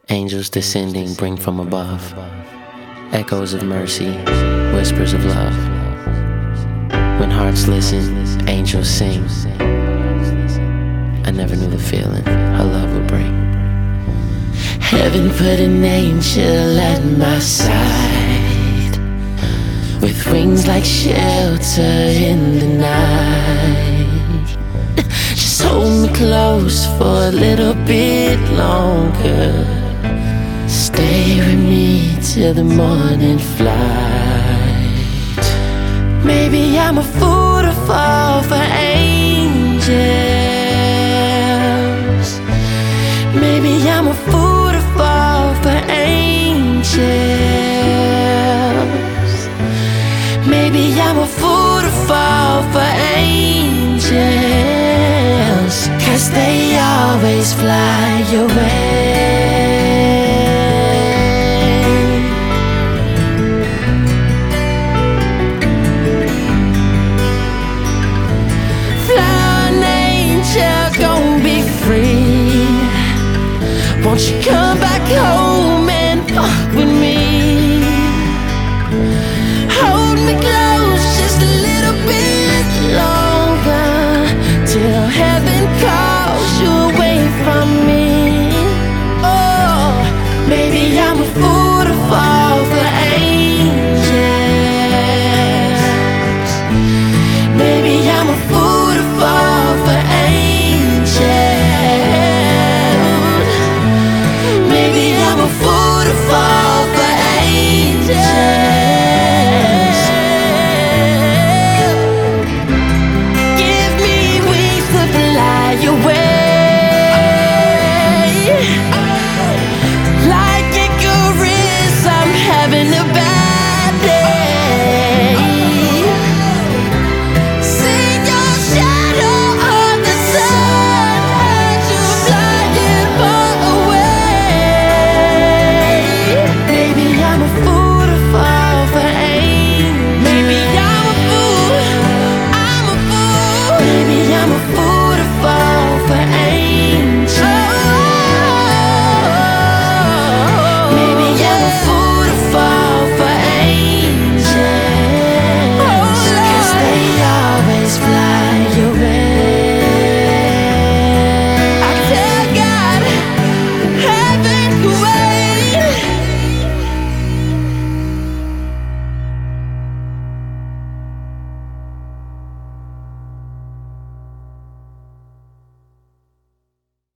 Angels descending bring from above echoes of mercy, whispers of love. When hearts listen, angels sing. I never knew the feeling her love would bring. Heaven put an angel at my side, with wings like shelter in the night. Just hold me close for a little bit longer. Stay with me till the morning flight. Maybe I'm a fool to fall for angels. Maybe I'm a fool to fall for angels. Maybe I'm a fool to fall for angels, 'cause they always fly your way. Fly an angel, gon' be free. Won't you come